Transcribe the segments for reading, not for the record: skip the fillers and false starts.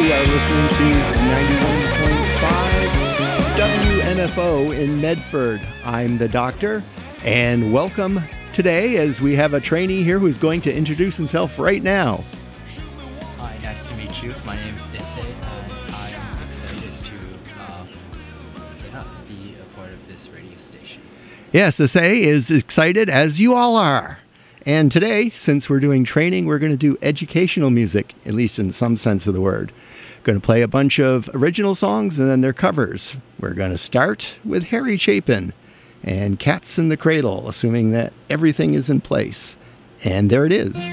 We are listening to 91.5 WMFO in Medford. I'm the doctor, and welcome today as we have a trainee here who's going to introduce himself right now. Hi, nice to meet you. My name is Issei, and I'm excited to be a part of this radio station. Yes, Issei is excited, as you all are. And today, since we're doing training, we're going to do educational music, at least in some sense of the word. Going to play a bunch of original songs and then their covers. We're going to start with Harry Chapin and Cats in the Cradle, assuming that everything is in place. And there it is.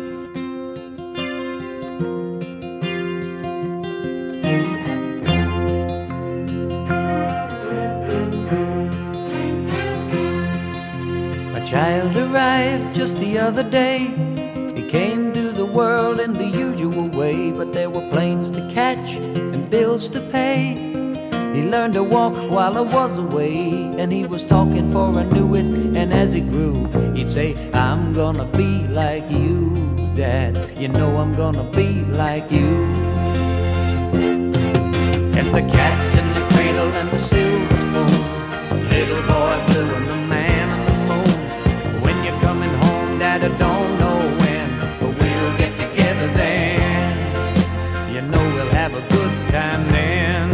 Child arrived just the other day. He came to the world in the usual way, but there were planes to catch and bills to pay. He learned to walk while I was away, and he was talking for I knew it. And as he grew, he'd say, I'm gonna be like you, Dad. You know I'm gonna be like you. And the cat's in the cradle and the silver spoon, little boy blue and the man on the moon. When you're coming home, Dad, I don't know when, but we'll get together then. You know we'll have a good time then.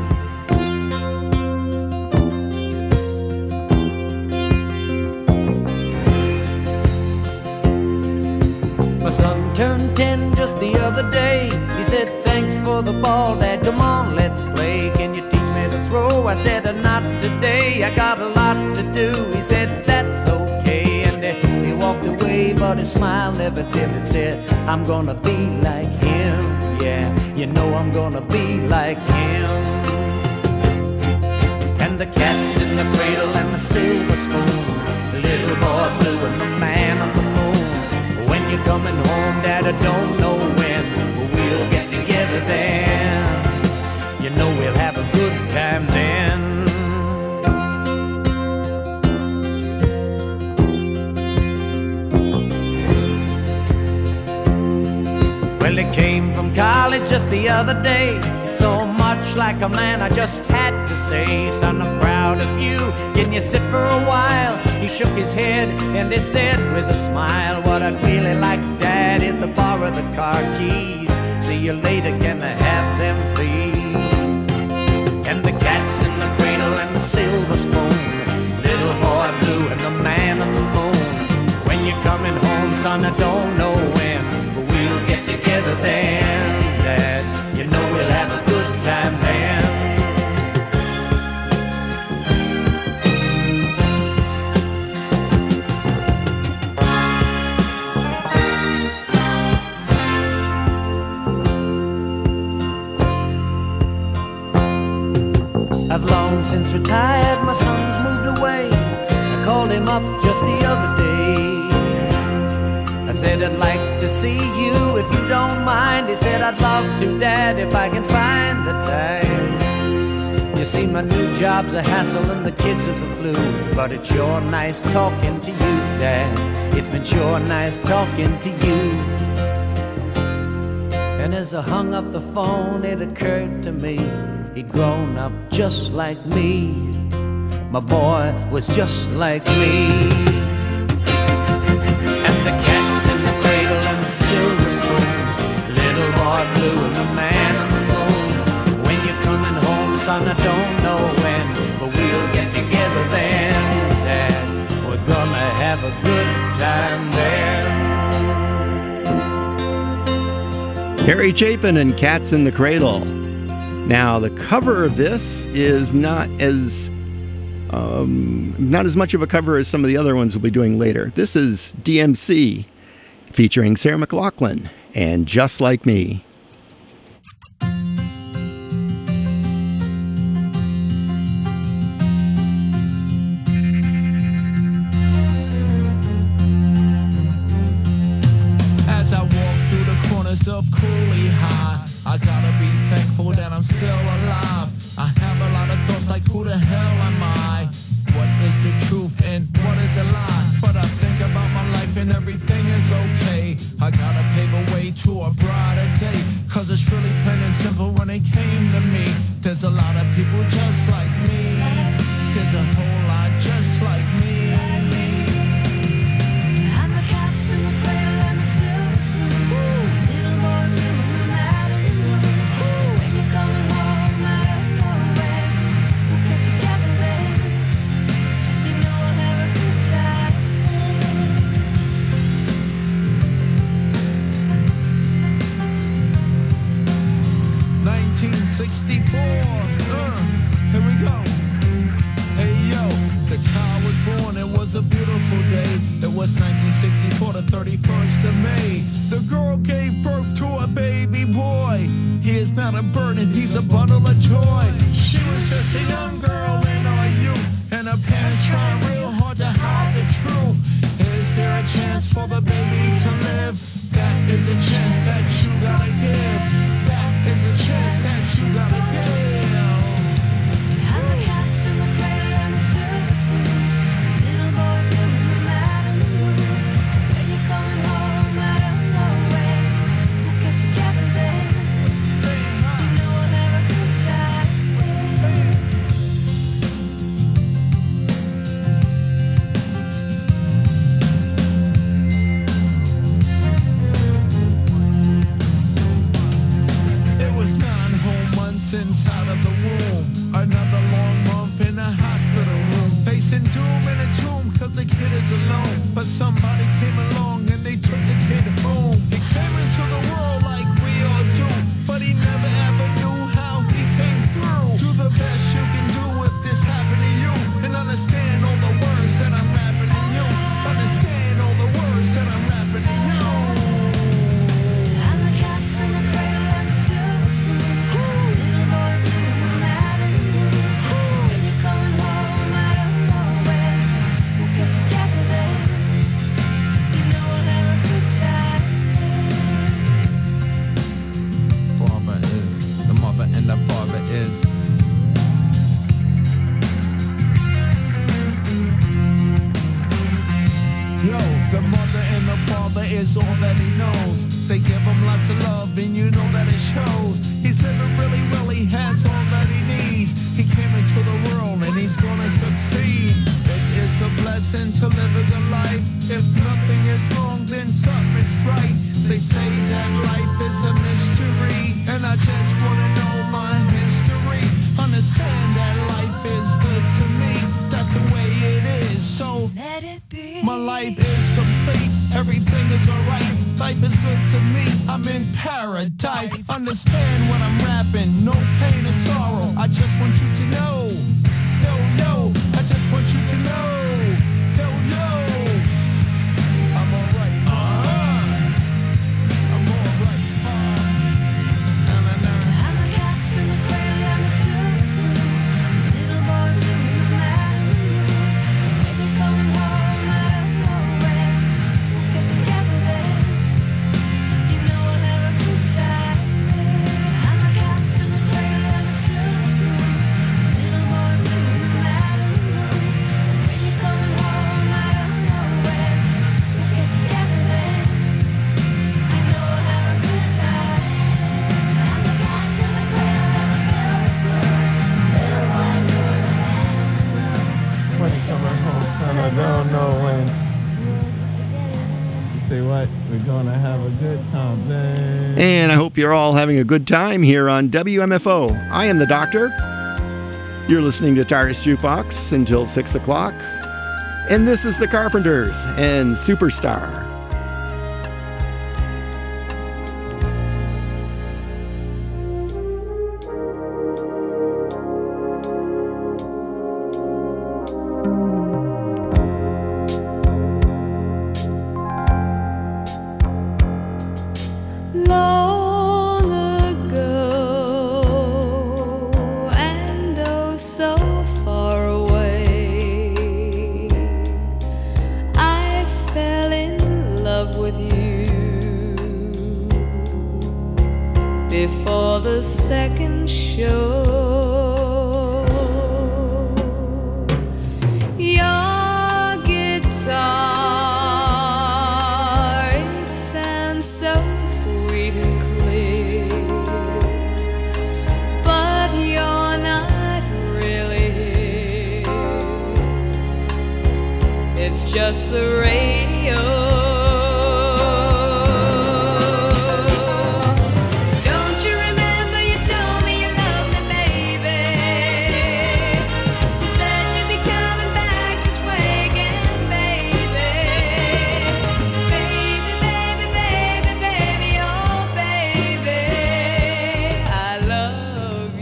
My son turned 10 just the other day. He said, thanks for the ball, Dad, come on, let's play. Can you teach me to throw? I said, not today, I got a lot to do. He said, that's okay, and he walked away, but his smile never dimmed. It said, I'm gonna be like him, yeah, you know I'm gonna be like him. And the cat's in the cradle and the silver spoon, the little boy blue and the man on the moon. When you're coming home, Dad, I don't know when, but we'll get together then. You know we'll have a good time then. Well, he came from college just the other day. So much like a man, I just had to say, son, I'm proud of you. Can you sit for a while? He shook his head and he said with a smile, what I'd really like, Dad, is to borrow the car keys. See you later, can I have them, please? And the cat's in the cradle and the silver spoon, little boy blue and the man on the moon. When you're coming home, son, I don't know when, but we'll get together then, Dad. You know we'll have a good time then. I've long since retired, my son's moved away. I called him up just the other day. I said, I'd like to see you if you don't mind. He said, I'd love to, Dad, if I can find the time. You see, my new job's a hassle and the kids are the flu, but it's sure nice talking to you, Dad. It's been sure nice talking to you. And as I hung up the phone, it occurred to me, he'd grown up just like me. My boy was just like me. And the cat's in the cradle and the silver spoon, little boy blue and the man on the moon. When you're coming home, son, I don't know when, but we'll get together then, Dad. We're gonna have a good time then. Harry Chapin and Cats in the Cradle. Now, the cover of this is not as much of a cover as some of the other ones we'll be doing later. This is DMC featuring Sarah McLachlan and Just Like Me. As I walk through the corners of Cooley High, I gotta be thankful that I'm still alive. I have a lot of thoughts like, who the hell am I? What is the truth and what is a lie? But I think about my life and everything is okay. I gotta pave a way to a brighter day, 'cause it's really plain and simple. 64. Here we go. Hey yo, the child was born, it was a beautiful day. It was 1964, the 31st of May. The girl gave birth to a baby boy. He is not a burden, he's a bundle of joy. She was just a young girl in our youth, and her parents trying real hard to hide the truth. Is there a chance for the baby to live? That is a chance that you gotta give. That is a chance that you gotta give. I'm a cat in the cradle and a silver spoon. Little boy blue in the Malibu. When you're coming home, I don't know when. We'll get together then. You know we'll have a good time. It was 9 whole months inside of the womb. Another long month in a hospital room. Facing doom in a tomb cause the kid is alone. But somebody came along and they took the kid home. He came into the world like we all do, but he never ever knew how he came through. Do the best you can do if this happened to you, and understand all the words that I'm rapping to you. Understand all the words that I'm rapping to you. I'm a cat in the cradle and a silver spoon. Little boy blue in the Malibu. When you're coming home, I don't know when. We'll get together then. You know we'll have a good time. Father is, the mother and the father is. Yo, the mother and the father is all that he knows. They give him lots of love and you know that it shows. He's living really well, he has all that he needs. He came into the world and he's gonna succeed. It is a blessing to live a good life. If nothing is wrong, then something is right. They say that life is a mystery, and I just wanna know my history. Understand that life is good to me. That's the way it is, so Let it be. my life is complete, everything is alright. Life is good to me, I'm in paradise. Understand when I'm rapping, no pain or sorrow. I just want you to know, yo, yo, I just want you to know, yo, yo, I'm alright, I'm alright, na na na. I'm a cat in the cradle and a silver spoon. Little boy blue in the Malibu. When you're coming home, I don't know when. We'll get together then. You know we'll have a good time. I'm a cat in the cradle and a silver spoon. Little boy blue in the Malibu. When you're coming home, I don't know when. We'll get together then. You know we'll have a good time. I'm a cat in the cradle and a silver spoon. Little boy blue in the Malibu. When he coming home, son, I don't know when. Say what? We're gonna have a good time, man. And I hope you're all having a good time here on WMFO. I am the Doctor. You're listening to TARDIS Jukebox until 6 o'clock. And this is the Carpenters and Superstar. Long ago, and oh so far away, I fell in love with you. Before the second show, your guitar, it sounds so sweet and clear, but you're not really here. It's just the radio. Don't you remember you told me you loved me, baby? You said you'd be coming back this way again, baby. Baby, baby, baby, baby, oh baby, I love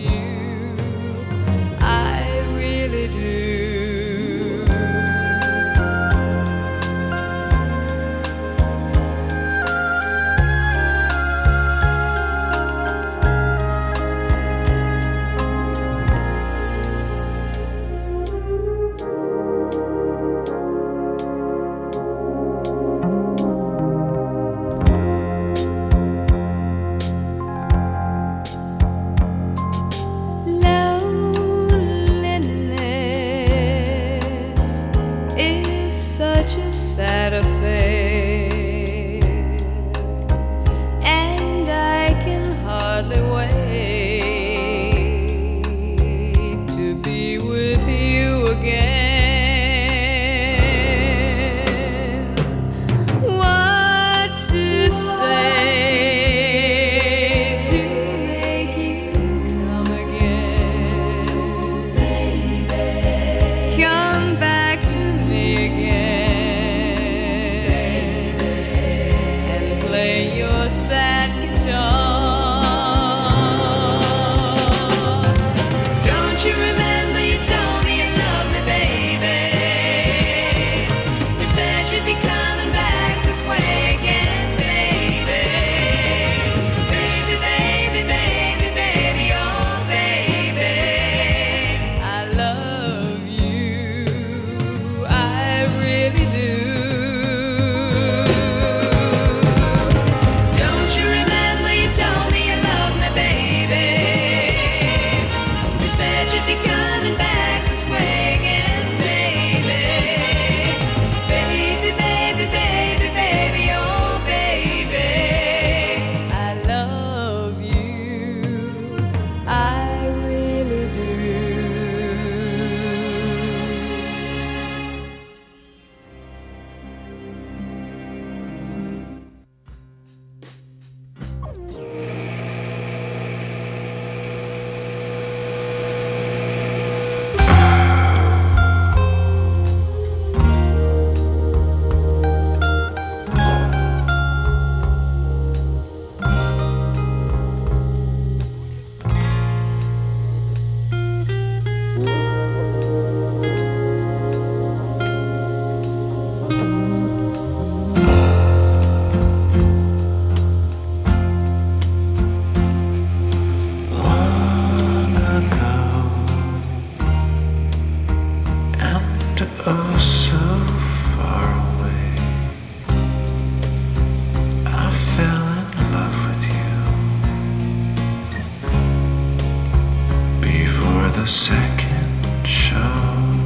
the second show.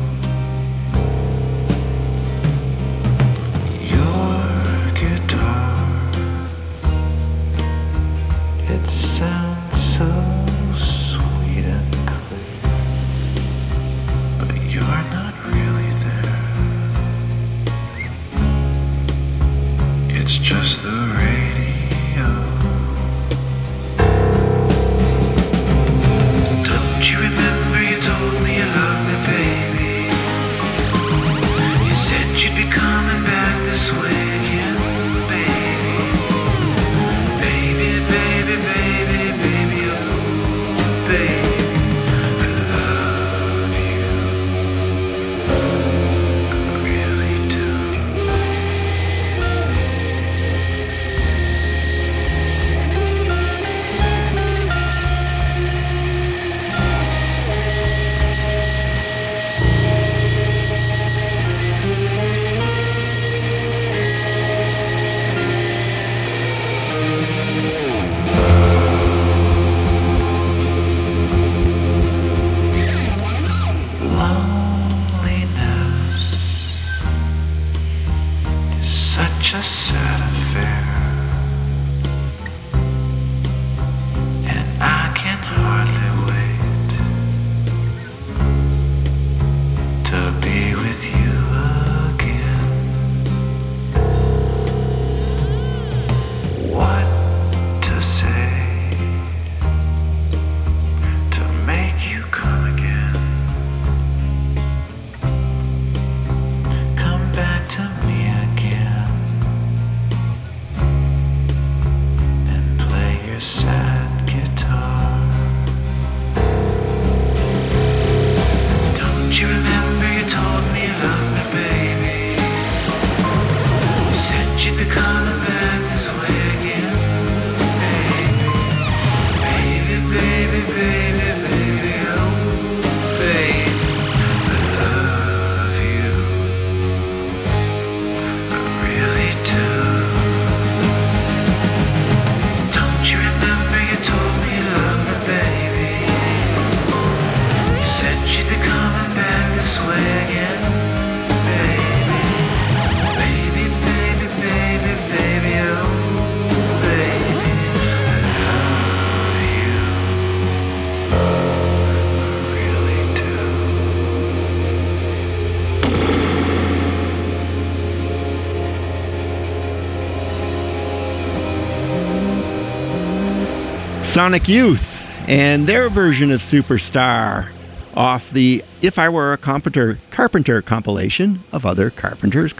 Your guitar, it sounds so sweet and clear, but you're not really there. It's just the radio. Don't you remember you told me you loved me, baby? You said you'd be coming back this way again, baby. Baby, baby, baby, baby, oh, baby, I love you. I really do. Loneliness is such a sad affair, and I can hardly wait to be with you again. What to say to make you come again? Come back to me again and play your sad guitar. Don't you remember you told me you loved me, baby? You said you'd be coming back this way again, baby. Baby, baby, baby, oh, baby, I love you. I really do. Don't you remember you told me you loved me, baby? You said you'd be coming back this way again, baby. Baby, baby, baby, baby, oh, baby, I love you. I really do. Sonic Youth and their version of Superstar off the If I Were a Carpenter compilation of other Carpenters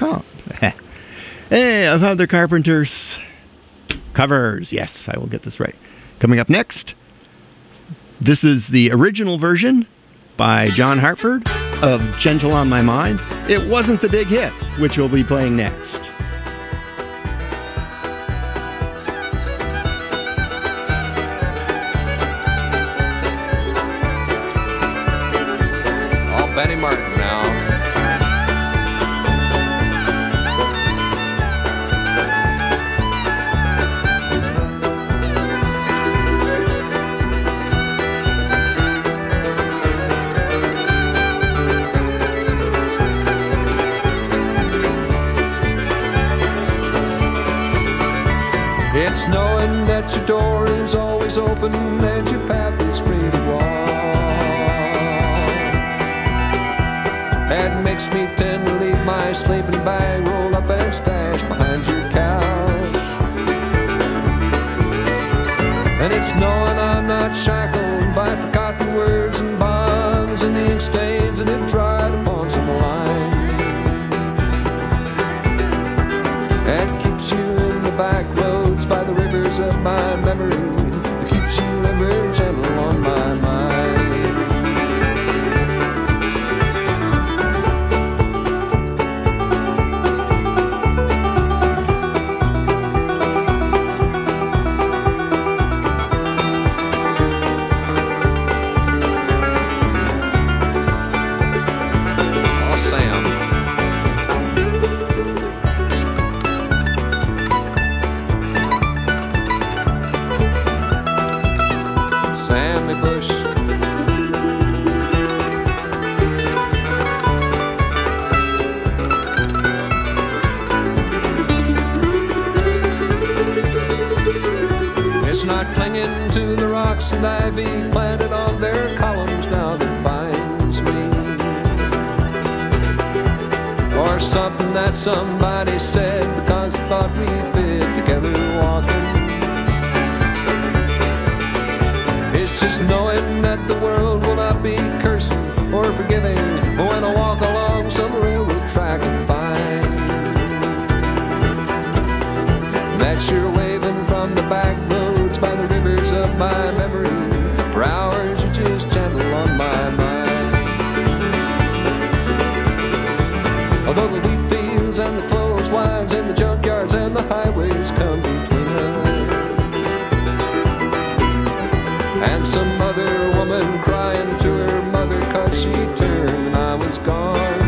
of other Carpenters covers. Yes, I will get this right. Coming up next, this is the original version by John Hartford of Gentle on My Mind. It wasn't the big hit, which we'll be playing next. Oh, Benny Martin now. It's knowing that your door is always open and your path is free to walk. That makes me tend to leave my sleeping bag rolled up and stashed behind your couch. And it's knowing I'm not shackled by forgotten words and bonds and the ink stains that have dried upon some line. That keeps you in the back roads by the rivers of my memory, that keeps you ever gentle on my mind. It's not clinging to the rocks and ivy planted on their columns now that binds me, or something that somebody said because they thought we fit together walking. It's just knowing that the world will not be cursing or forgiving when I walk along some railroad track and find that you're waving from the back roads by the rivers of my memory. For hours you're just gentle on my mind. Although the wheat fields and the clotheslines and the junkyards and the highways come between us, and some other woman crying to her mother 'cause she turned and I was gone,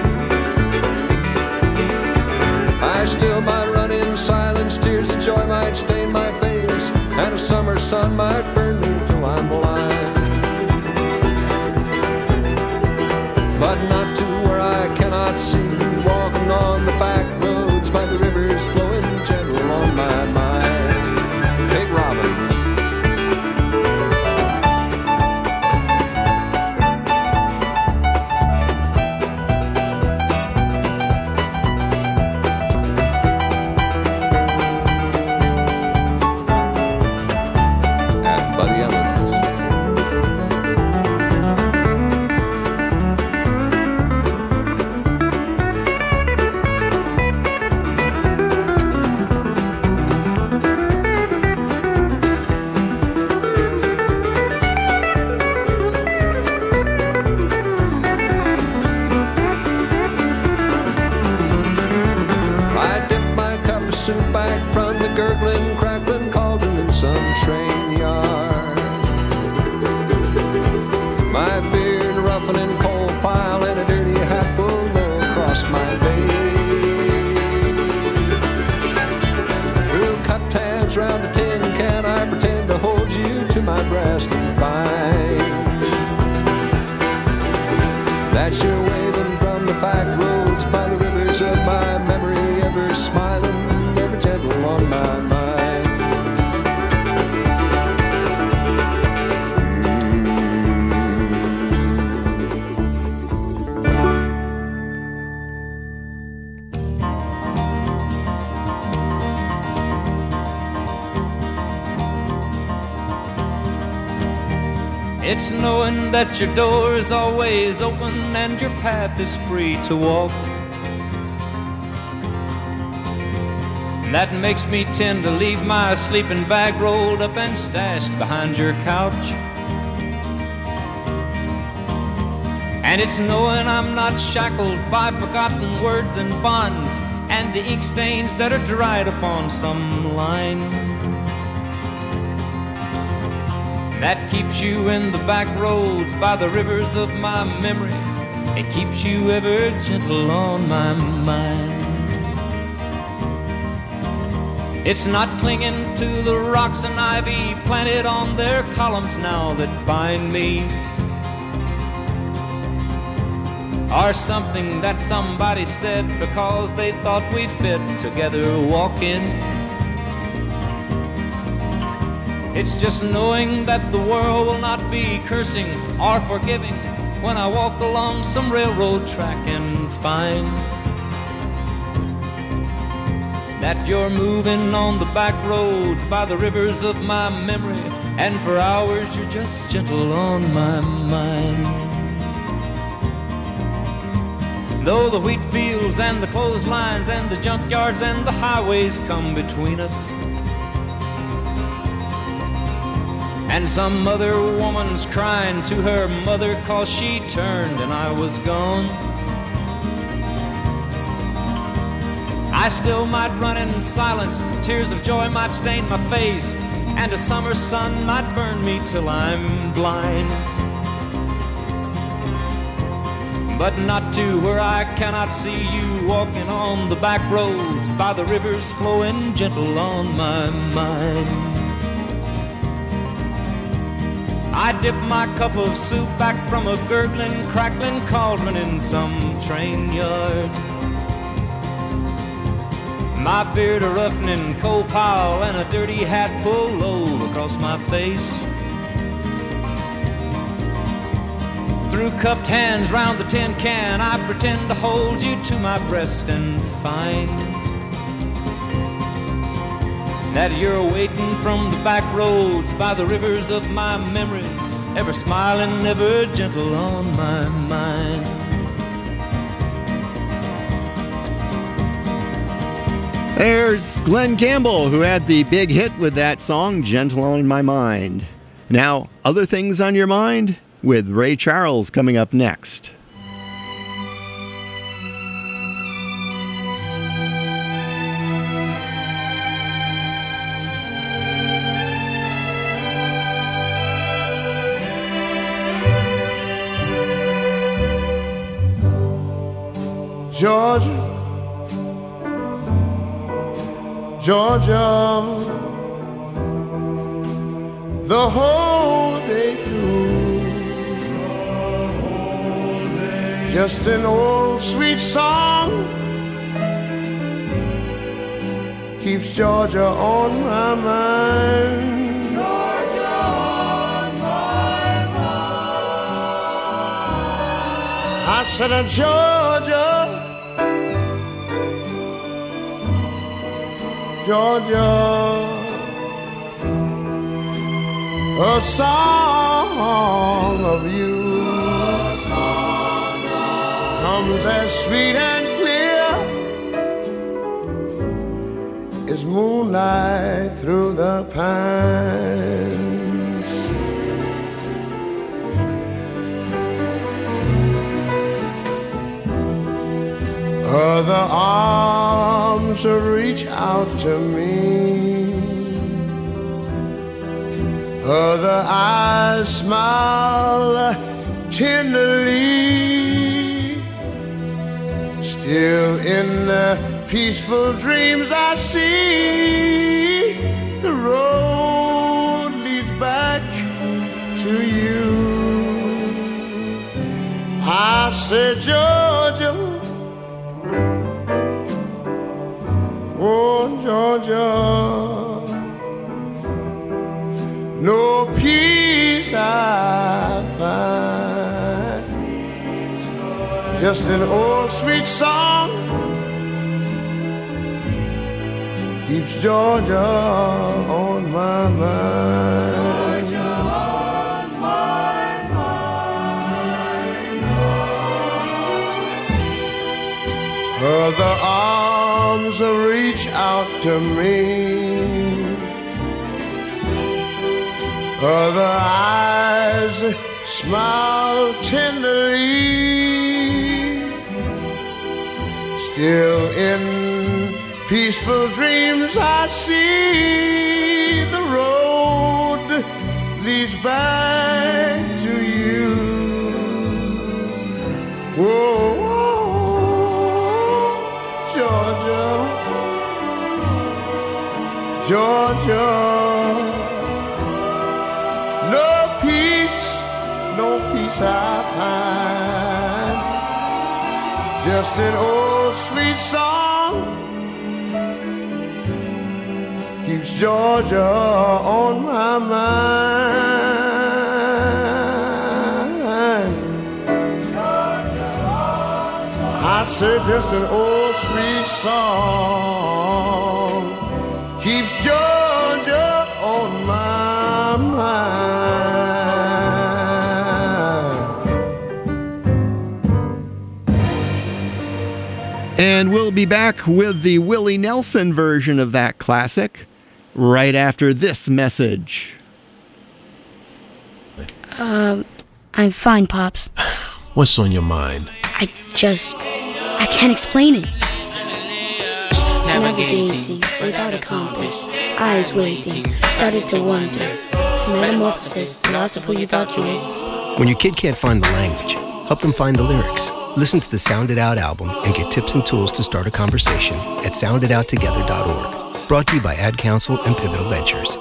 I still might run in silence, tears of joy might stain my face, and a summer sun might burn me till I'm blind. But not to where I cannot see you walking on the back roads by the rivers flowing gentle on my mind. Big Robin. Back from the gurgling, crackling cauldron in some train yard, my beard roughened in coal pile and a dirty hat pulled low across my face. Through cupped hands round a tin can I pretend to hold you to my breast and find that you're waving from the back roads by the rivers of my memory, ever smiling, gentle on my mind. It's knowing that your door is always open and your path is free to walk that makes me tend to leave my sleeping bag rolled up and stashed behind your couch. And it's knowing I'm not shackled by forgotten words and bonds and the ink stains that are dried upon some line that keeps you in the back roads by the rivers of my memory. It keeps you ever gentle on my mind. It's not clinging to the rocks and ivy planted on their columns now that bind me, or something that somebody said because they thought we fit together walking. It's just knowing that the world will not be cursing or forgiving when I walk along some railroad track and find that you're moving on the back roads by the rivers of my memory, and for hours you're just gentle on my mind. Though the wheat fields and the clotheslines and the junkyards and the highways come between us, and some other woman's crying to her mother 'cause she turned and I was gone, I still might run in silence, tears of joy might stain my face, and a summer sun might burn me till I'm blind. But not to where I cannot see you walking on the back roads by the rivers flowing gentle on my mind. I dip my cup of soup back from a gurgling, crackling cauldron in some train yard, My beard a roughening coal pile and a dirty hat pulled low across my face. Through cupped hands round the tin can, I pretend to hold you to my breast and find that you're waiting from the back roads by the rivers of my memories, ever smiling, ever gentle on my mind. There's Glenn Campbell, who had the big hit with that song, Gentle on My Mind. Now, other things on your mind? With Ray Charles coming up next. Georgia, Georgia, the whole day through, just an old sweet song keeps Georgia on my mind. Georgia on my mind. I said, Georgia, Georgia, a song of you comes as sweet and clear as moonlight through the pines. Other arms reach out to me, other eyes smile tenderly. Still in the peaceful dreams I see, the road leads back to you. I said, Georgia, oh, Georgia, no peace I find, just an old sweet song keeps Georgia on my mind. Georgia on my mind. Other arms reach out to me, other eyes smile tenderly. Still in peaceful dreams I see, the road leads back to you. Whoa, Georgia, Georgia, no peace I find, just an old sweet song keeps Georgia on my mind. Georgia on my mind. I said just an old sweet song keeps Georgia on my mind. And we'll be back with the Willie Nelson version of that classic right after this message. I'm fine, Pops. What's on your mind? I can't explain it. Navigating without a compass, eyes waiting, started to wonder. Metamorphosis, the loss of who you thought you is. When your kid can't find the language, help them find the lyrics. Listen to the Sound It Out album and get tips and tools to start a conversation at sounditouttogether.org. Brought to you by Ad Council and Pivotal Ventures.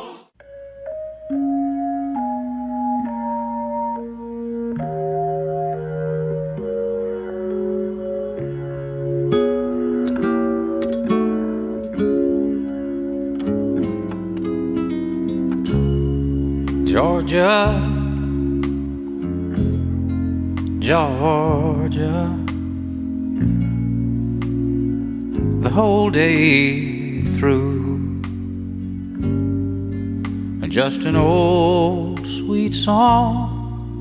Georgia, Georgia, the whole day through. Just an old sweet song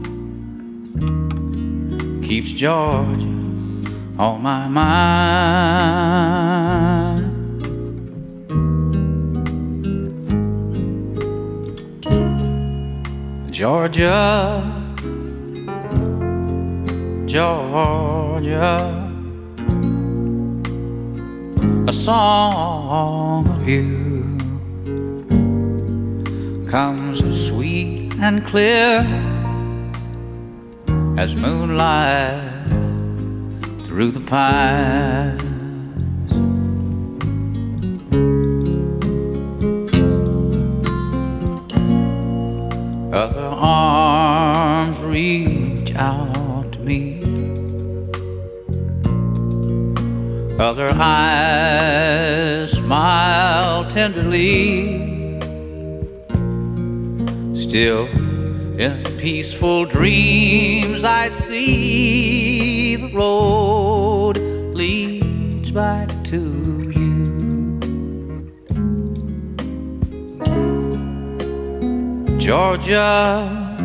keeps Georgia on my mind. Georgia, Georgia, a song of you comes as sweet and clear as moonlight through the pines. Other arms reach out to me, other eyes smile tenderly. Still, in peaceful dreams, I see the road leads back to you. Georgia,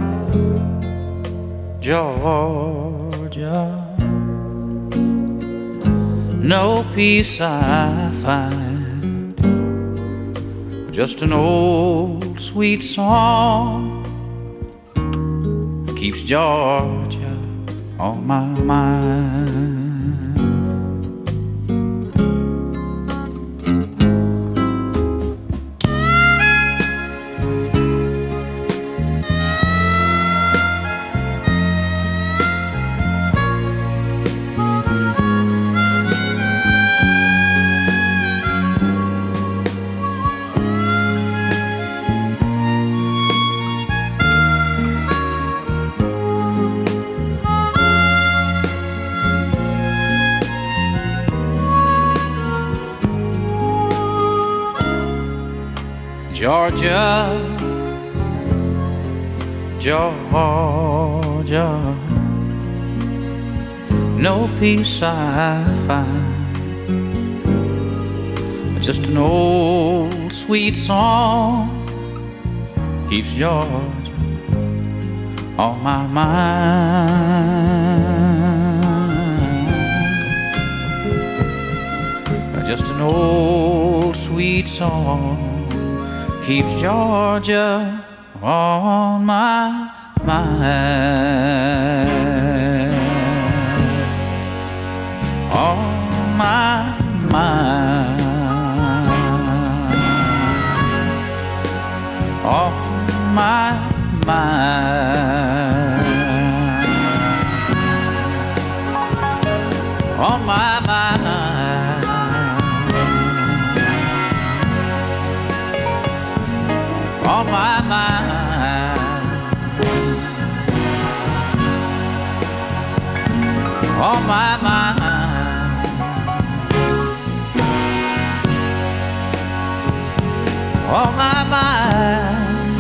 Georgia, no peace I find, just an old sweet song keeps Georgia on my mind. Georgia, Georgia, no peace I find, just an old sweet song keeps Georgia on my mind. Just an old sweet song keeps Georgia on my mind, on my mind, on my mind, on my mind. On my mind, on my mind, on my mind,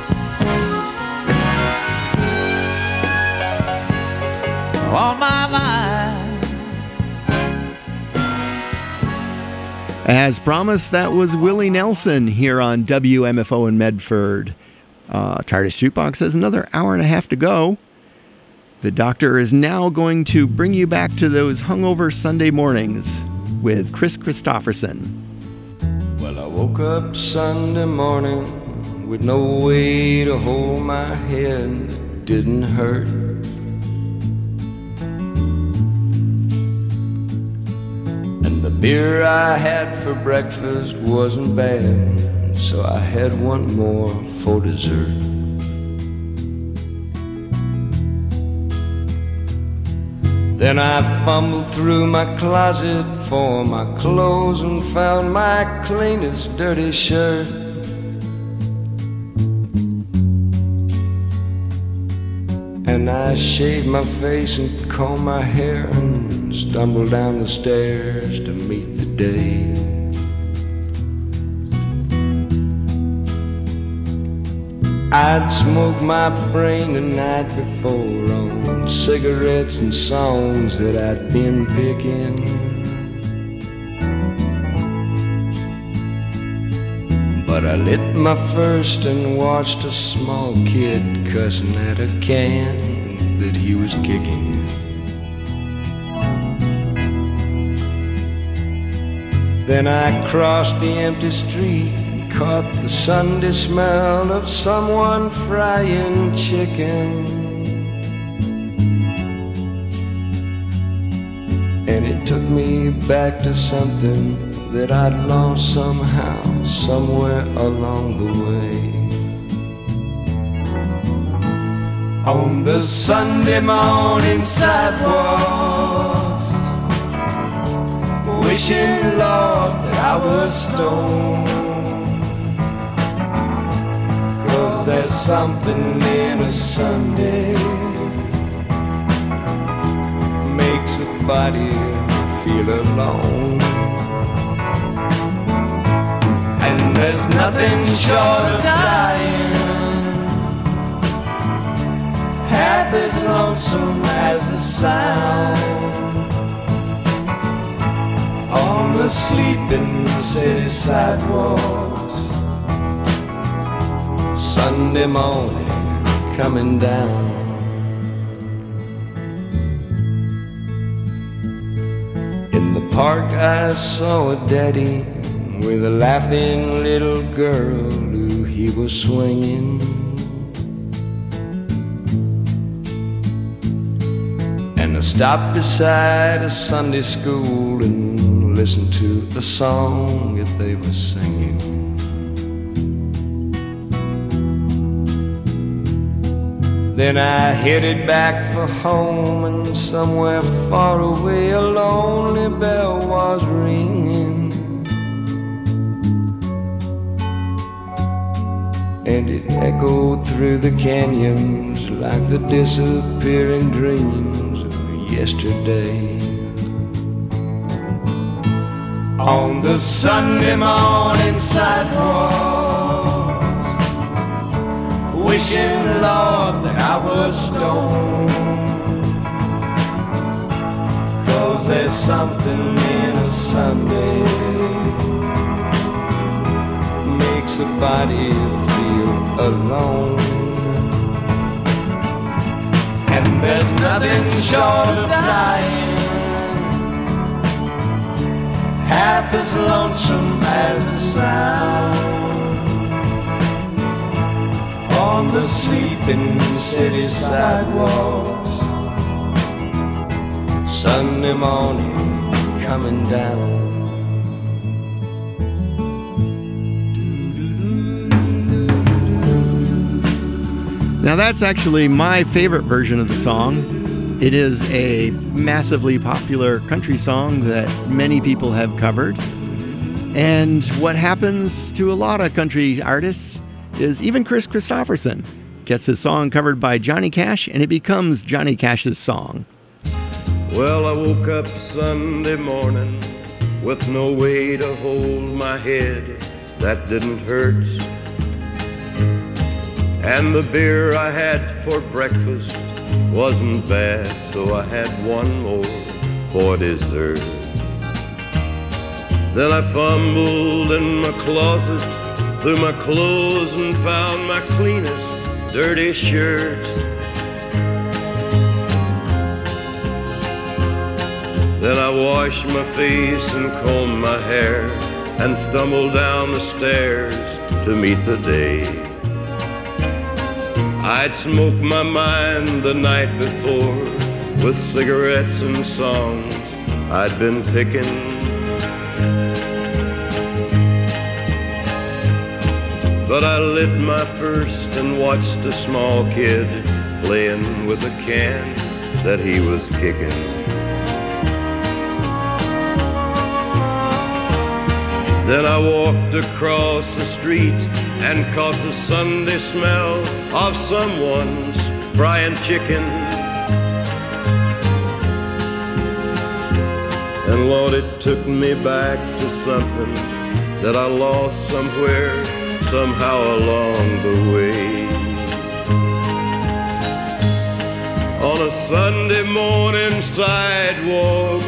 on my mind. As promised, that was Willie Nelson here on WMFO in Medford. TARDIS Jukebox has another hour and a half to go. The doctor is now going to bring you back to those hungover Sunday mornings with Chris Christopherson. Well, I woke up Sunday morning with no way to hold my head. It didn't hurt. And the beer I had for breakfast wasn't bad, so I had one more for dessert. Then I fumbled through my closet for my clothes and found my cleanest dirty shirt. And I shaved my face and combed my hair and stumbled down the stairs to meet the day. I'd smoke my brain the night before on cigarettes and songs that I'd been picking. But I lit my first and watched a small kid cussing at a can that he was kicking. Then I crossed the empty street and caught the Sunday smell of someone frying chicken. And it took me back to something that I'd lost somehow, somewhere along the way. On the Sunday morning sidewalks, wishing, Lord, that I was stoned. 'Cause there's something in a Sunday makes a body feel alone. And there's nothing short of dying half as lonesome as the sound on the sleeping city sidewalks. Sunday morning coming down. In the park I saw a daddy with a laughing little girl who he was swinging. And I stopped beside a Sunday school and listened to the song that they were singing. Then I headed back for home, and somewhere far away a lonely bell was ringing. And it echoed through the canyons like the disappearing dreams of yesterday. On the Sunday morning sidewalks, wishing, Lord, that I was stoned. 'Cause there's something in a Sunday makes a body feel alone. And there's nothing short of dying half as lonesome as the sound on the sleeping city sidewalks. Sunday morning coming down. Now that's actually my favorite version of the song. It is a massively popular country song that many people have covered. And what happens to a lot of country artists is even Chris Christopherson gets his song covered by Johnny Cash, and it becomes Johnny Cash's song. Well, I woke up Sunday morning with no way to hold my head that didn't hurt. And the beer I had for breakfast wasn't bad, so I had one more for dessert. Then I fumbled in my closet through my clothes and found my cleanest dirty shirt. Then I washed my face and combed my hair and stumbled down the stairs to meet the day. I'd smoked my mind the night before with cigarettes and songs I'd been picking. But I lit my first and watched a small kid playing with a can that he was kicking. Then I walked across the street and caught the Sunday smell of someone's frying chicken. And Lord, it took me back to something that I lost somewhere, somehow along the way. sidewalk.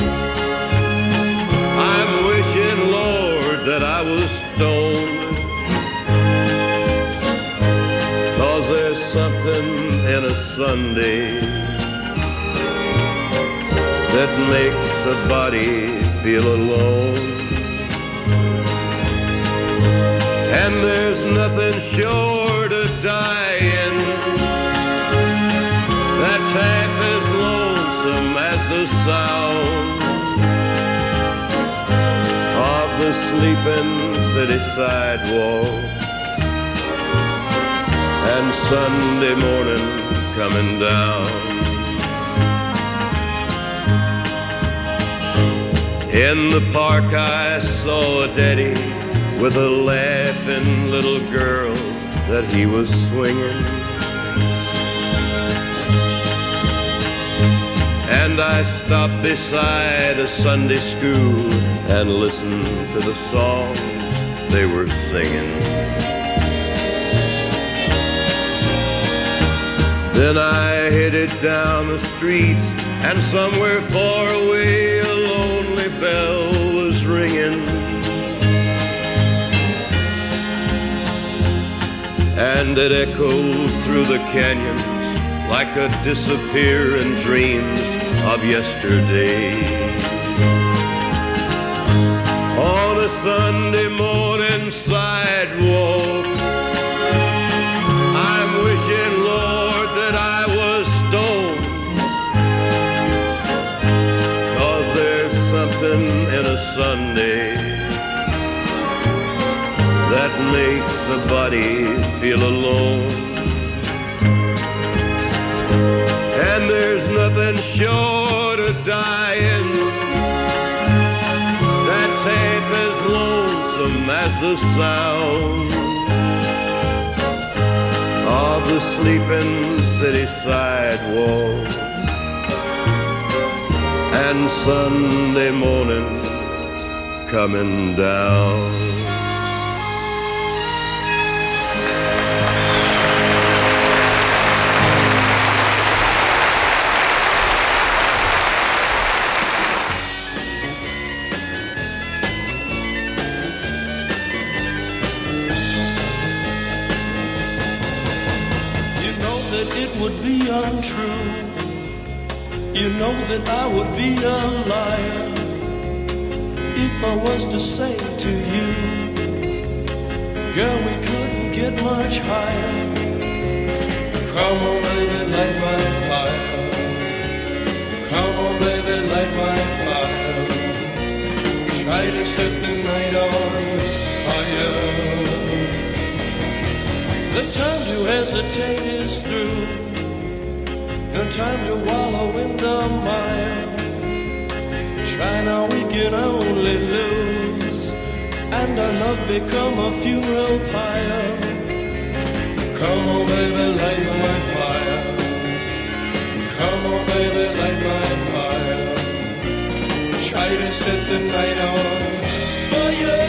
I'm wishing, Lord, that I was stoned, 'cause there's something in a Sunday that makes a body feel alone. And there's nothing short of dying that's half as lonesome as the sound of the sleeping city sidewalk and Sunday morning coming down. In the park I saw a daddy with a laughing little girl that he was swinging. And I stopped beside a Sunday school and listened to the songs they were singing. Then I headed down the street, and somewhere far away a lonely bell was ringing. And it echoed through the canyons like a disappearing dreams of yesterday. On a Sunday morning sidewalk, I'm wishing, Lord, that I was stoned, 'cause there's something in a Sunday that makes a body feel alone. And there's nothing short of dying that's half as lonesome as the sound of the sleeping city sidewalk and Sunday morning coming down. It would be untrue. You know that I would be a liar if I was to say to you, girl, we couldn't get much higher. Come on, baby, light my fire. Come on, baby, light my fire. Try to set the night on fire. The time to hesitate is through. No time to wallow in the mire. Try now, we can only lose, and our love become a funeral pyre. Come on, baby, light my fire. Come on, baby, light my fire. Try to set the night on fire.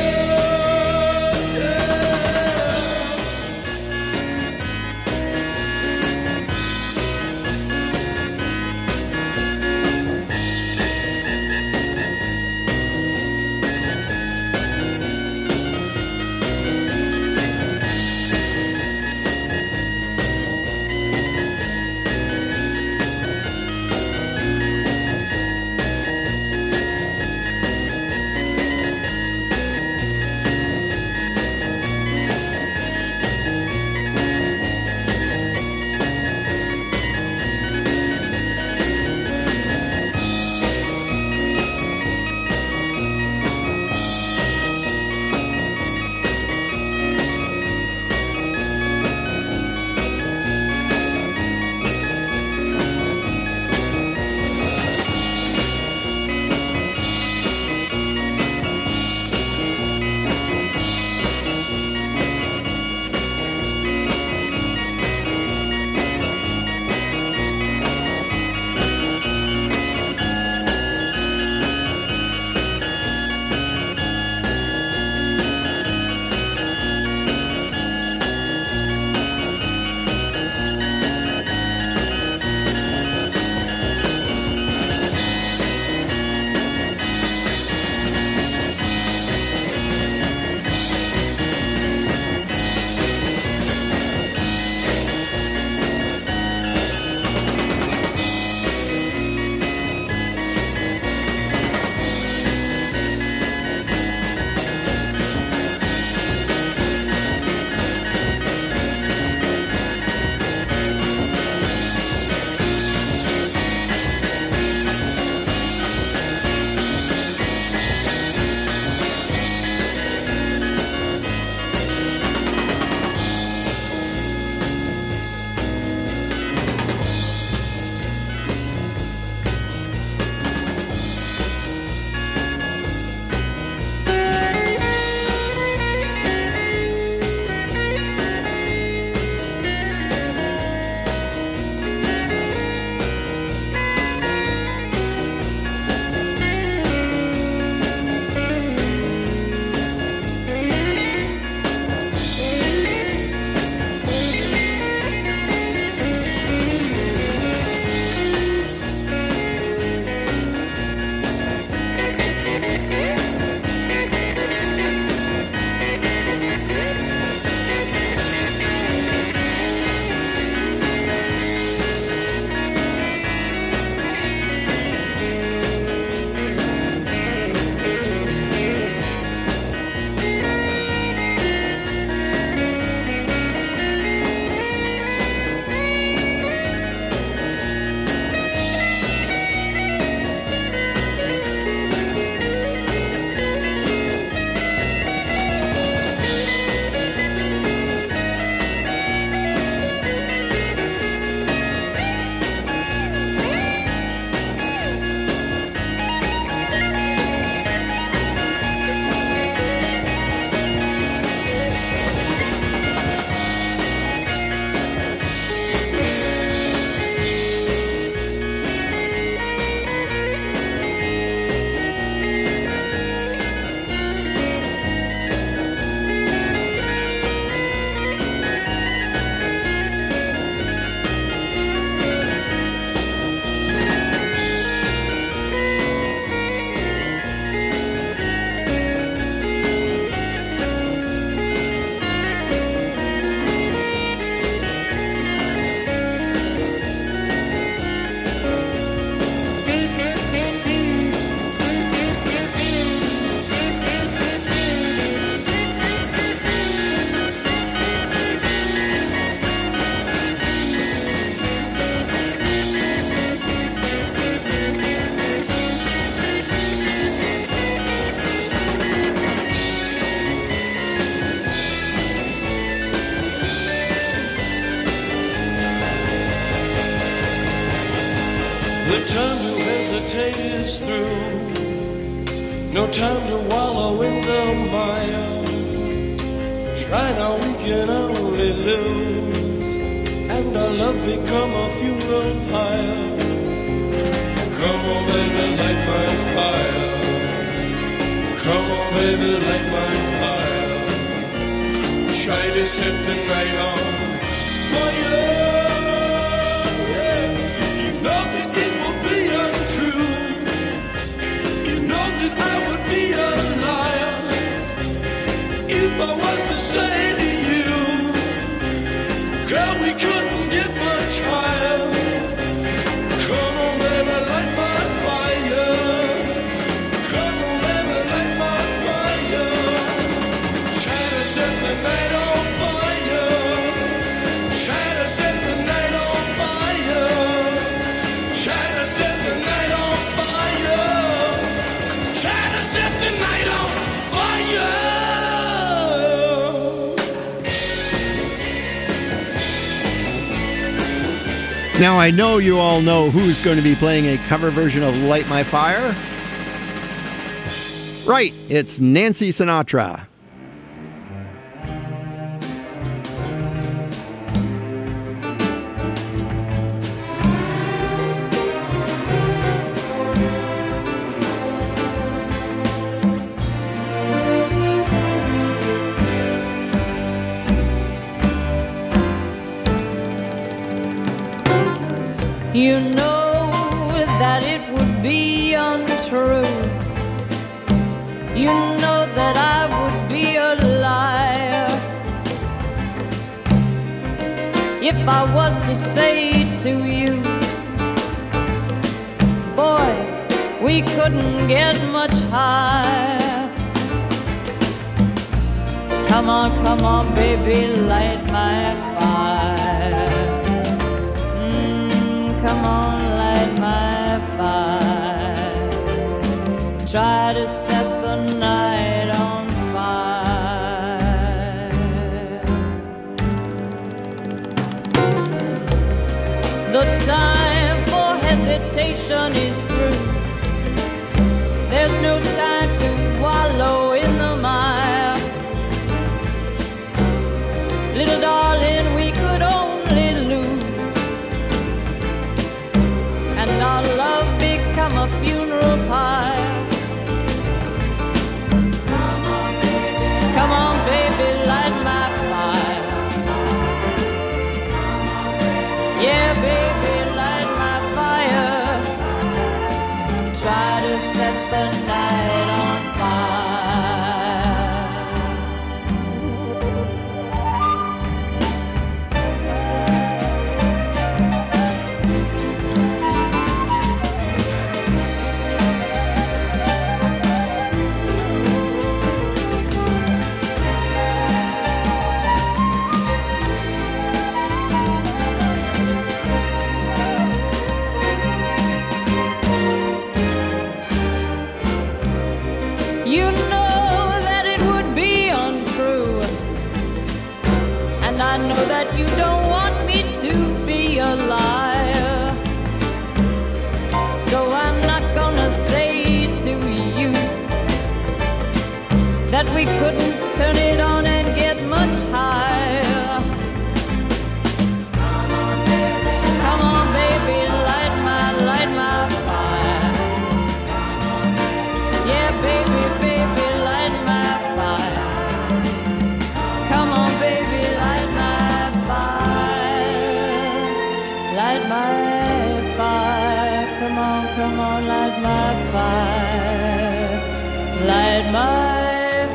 time to hesitate is through. No time to wallow in the mire. Try now, we can only lose, and our love become a funeral pyre. Come on, baby, light my fire. Come on, baby, light my fire. Try to set the night on fire. You know that it will be untrue. You know that I would be a liar if I was to say to you, girl, we couldn't get much higher. Come on, baby, light my fire. Come on, baby, light my fire. Try to set the night on fire. Try to set the night on fire. Try to set the night on fire. Try to set the night on fire. Now, I know you all know who's going to be playing a cover version of Light My Fire. Right, it's Nancy Sinatra. You know that it would be untrue. You know that I would be a liar if I was to say to you, boy, we couldn't get much higher. Come on, baby, light my fire. Come on, light my fire. Try to set the night on fire. The time for hesitation is through. There's no time to wallow in the mire. Little darling, we could only lose, and our love become a funeral pyre. Come on, baby, light my fire. Yeah, baby, light my fire. Try to set the night on fire. You know that it would be untrue, and I know that you don't want me to be a liar. So I'm not gonna say to you that we couldn't turn it on and get much higher. Come on, baby, light my fire. Yeah, baby, baby, light my fire. Come on, baby, light my fire. Light my fire. Come on, light my fire. Light my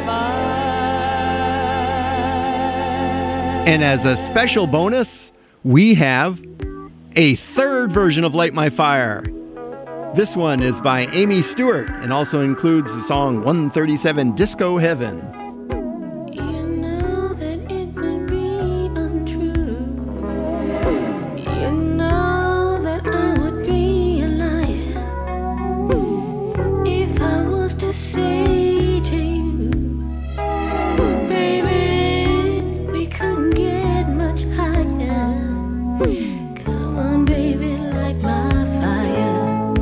fire. And as a special bonus, we have a third version of Light My Fire. This one is by Amy Stewart and also includes the song 137 Disco Heaven. You know that it would be untrue. You know that I would be a liar if I was to say to you, baby, we couldn't get much higher. Come on, baby, light my fire.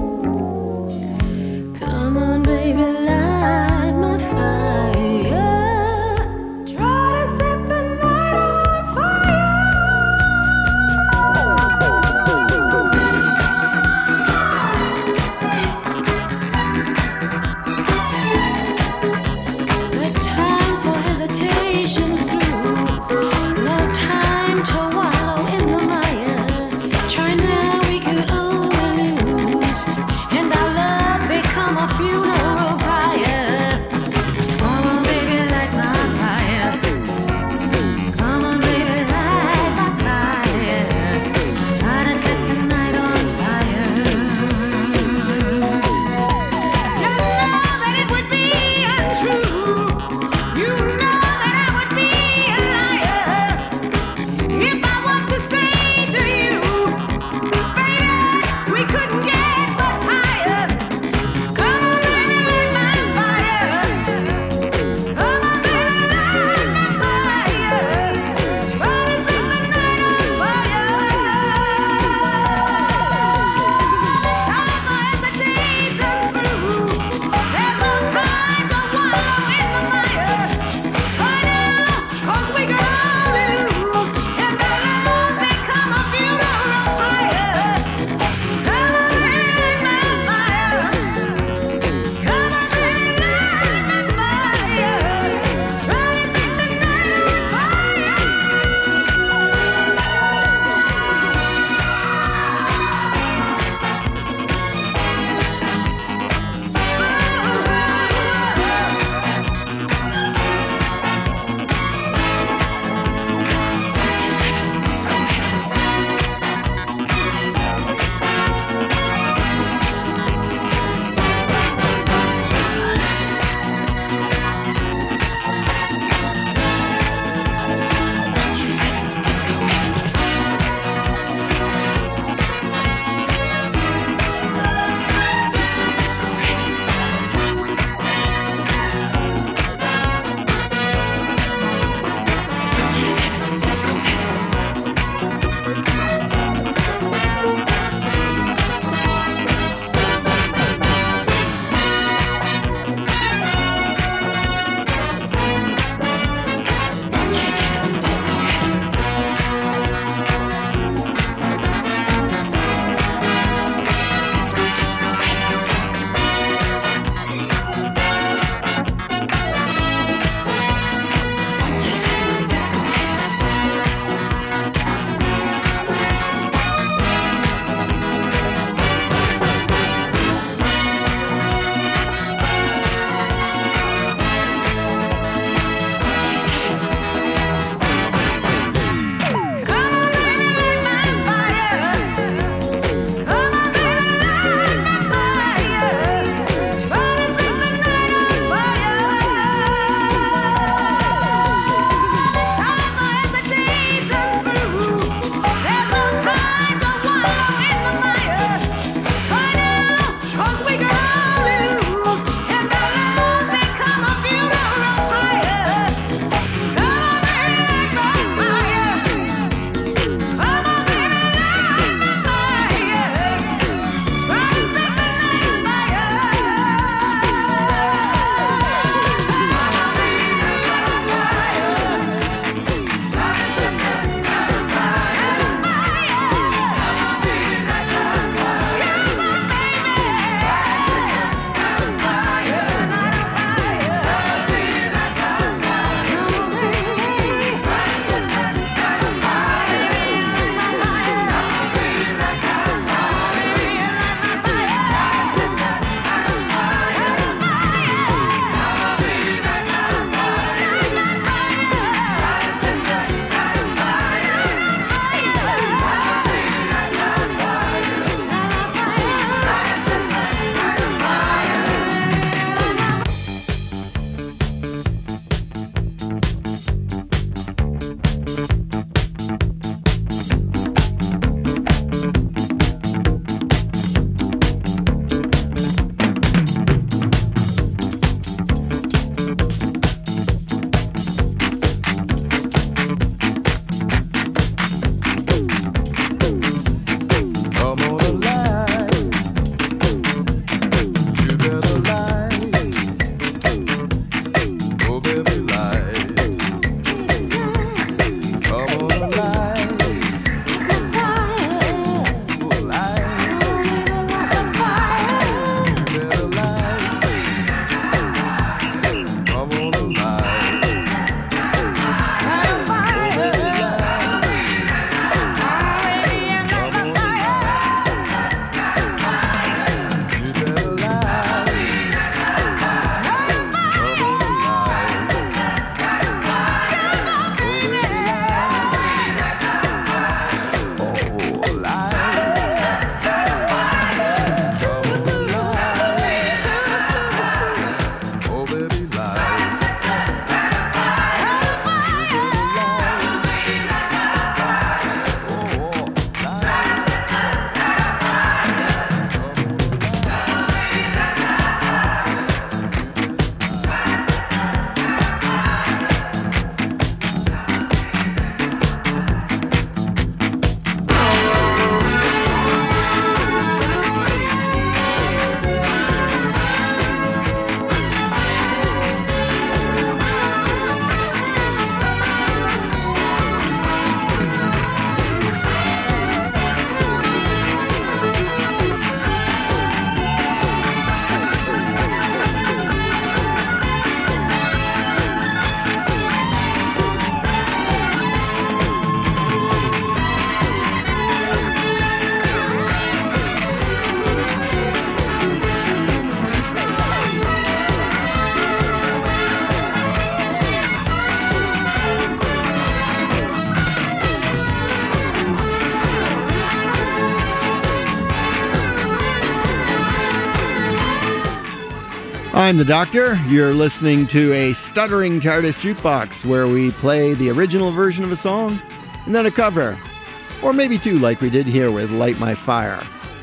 I'm the Doctor. You're listening to a stuttering TARDIS jukebox where we play the original version of a song and then a cover. Or maybe two, like we did here with Light My Fire.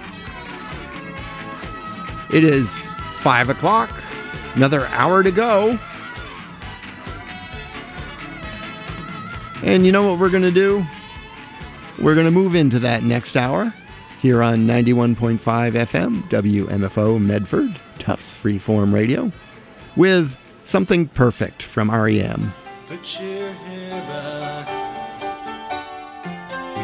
It is 5 o'clock. Another hour to go. And you know what we're going to do? We're going to move into that next hour here on 91.5 FM, WMFO Medford, Tufts Freeform Radio, with Something Perfect from REM. Put your